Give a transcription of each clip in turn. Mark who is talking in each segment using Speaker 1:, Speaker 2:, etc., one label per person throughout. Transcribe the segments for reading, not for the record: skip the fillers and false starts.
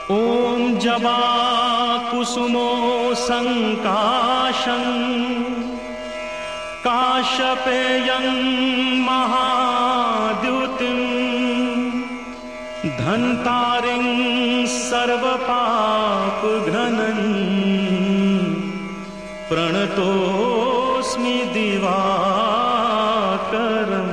Speaker 1: ॐ जबा कुसुमो संकाशं काश्यपेयं महाद्युतिं धन्तारिं सर्वपापघ्नं प्रणतोऽस्मि दिवाकरम्।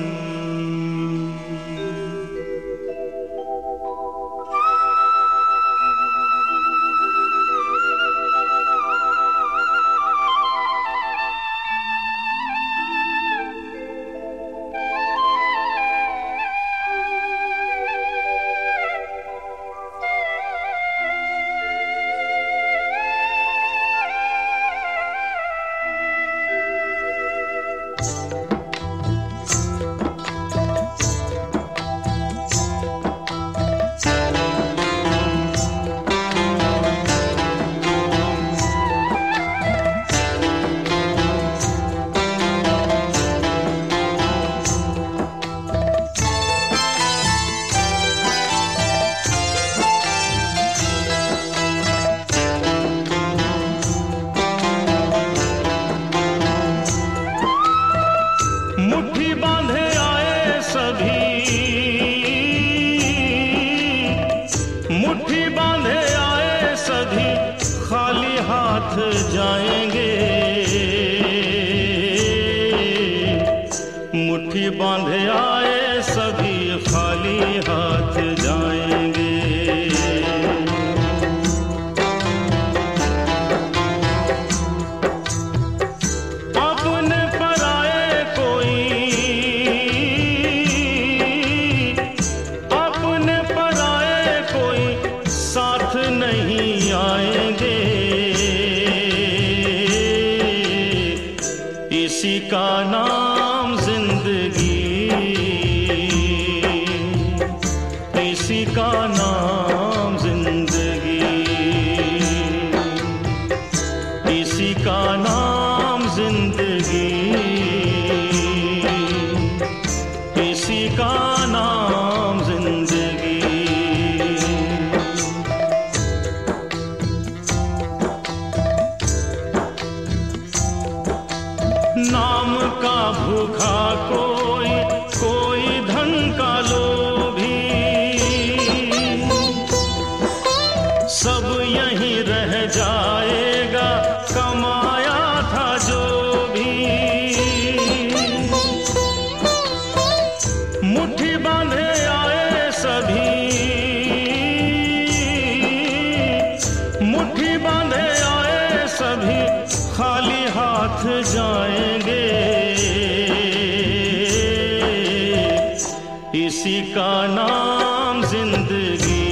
Speaker 1: मुट्ठी बांधे आए सभी, मुट्ठी बांधे आए सभी, खाली हाथ जाएंगे। मुट्ठी बांधे आए सभी, खाली हाथ जाएंगे। नहीं आएंगे, इसी का नाम जिंदगी, इसी का नाम जिंदगी, इसी का नाम जिंदगी, इसी का नाम जिंदगी। नाम का भूखा कोई, कोई धन का लोभी, सब यहीं रह जाएगा, कमाया था जो भी। मुट्ठी बांधे आए सभी, मुट्ठी बांधे आए सभी, खाली हाथ जाएंगे। इसी का नाम जिंदगी,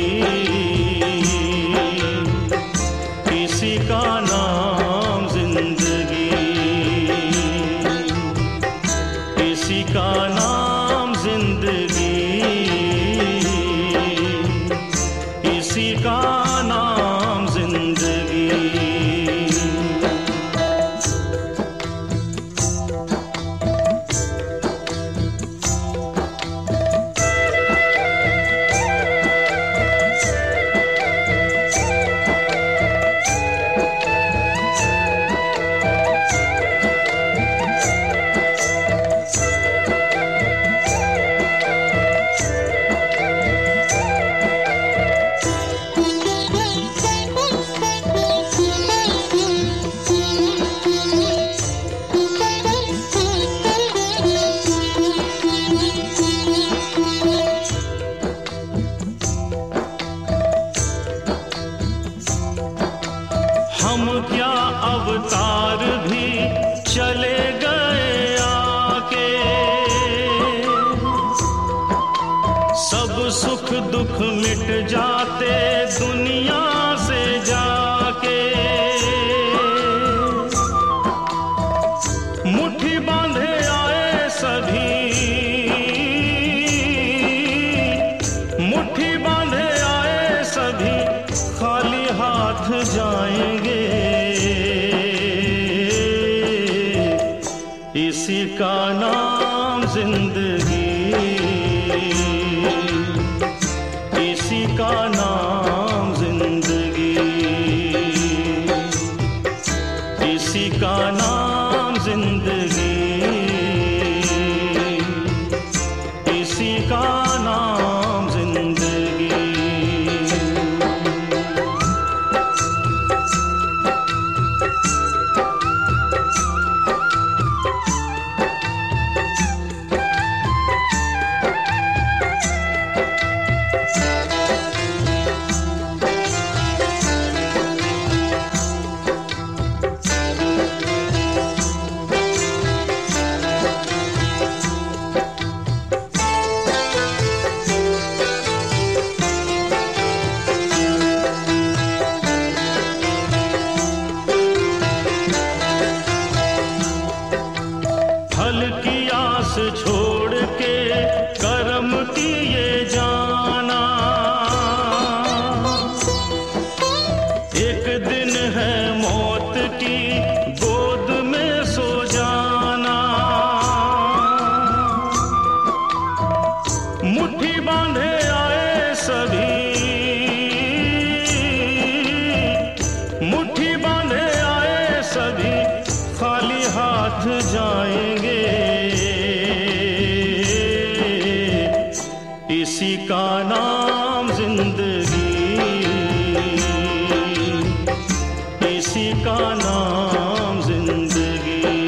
Speaker 1: इसी का नाम जिंदगी, इसी का नाम जिंदगी, इसी का नाम जिंदगी। हम क्या अवतार भी चले गए आके, सब सुख दुख मिट जाते दुनिया से जाके। मुट्ठी बांधे आए सभी, मुट्ठी बांधे आए सभी, खाली हाथ जाएंगे। इसी का नाम जिंदगी, इसी का नाम छोड़ के कर्म किए जाना। एक दिन है मौत की गोद में सो जाना। मुट्ठी बांधे आए सभी, मुट्ठी बांधे आए सभी, खाली हाथ जाएंगे। इसी का नाम जिंदगी, इसी का नाम जिंदगी।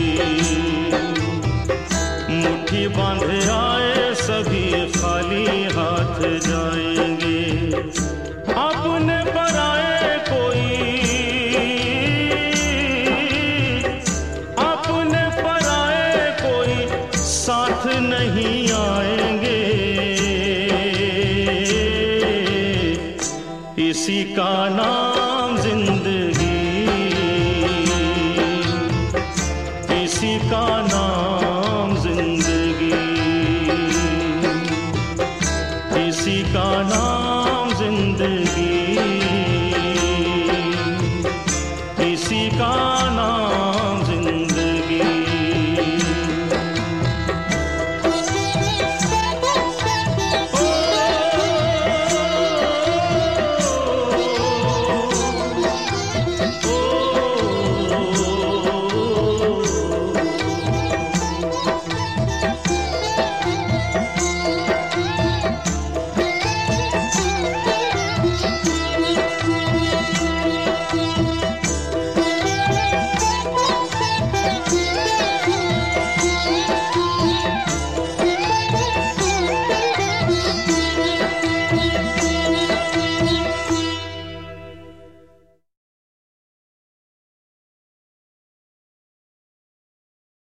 Speaker 1: मुट्ठी बांधे आए सभी, खाली हाथ जाएंगे। अपने पराए कोई, अपने पराए कोई साथ नहीं आएंगे। इसी का नाम जिंदगी, इसी का नाम